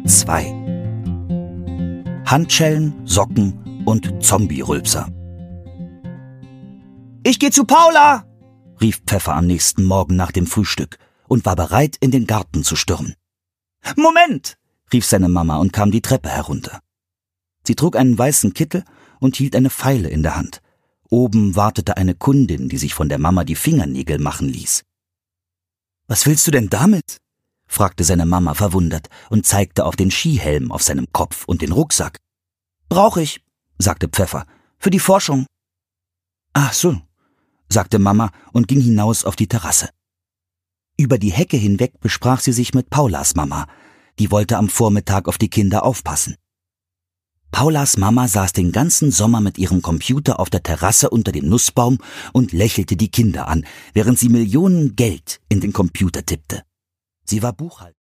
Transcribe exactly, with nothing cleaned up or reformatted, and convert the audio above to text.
zwei. Handschellen, Socken und Zombie-Rülpser. »Ich geh zu Paula«, rief Pfeffer am nächsten Morgen nach dem Frühstück und war bereit, in den Garten zu stürmen. »Moment«, rief seine Mama und kam die Treppe herunter. Sie trug einen weißen Kittel und hielt eine Feile in der Hand. Oben wartete eine Kundin, die sich von der Mama die Fingernägel machen ließ. »Was willst du denn damit?« fragte seine Mama verwundert und zeigte auf den Skihelm auf seinem Kopf und den Rucksack. »Brauch ich«, sagte Pfeffer, »für die Forschung.« »Ach so«, sagte Mama und ging hinaus auf die Terrasse. Über die Hecke hinweg besprach sie sich mit Paulas Mama. Die wollte am Vormittag auf die Kinder aufpassen. Paulas Mama saß den ganzen Sommer mit ihrem Computer auf der Terrasse unter dem Nussbaum und lächelte die Kinder an, während sie Millionen Geld in den Computer tippte. Sie war Buchhalterin.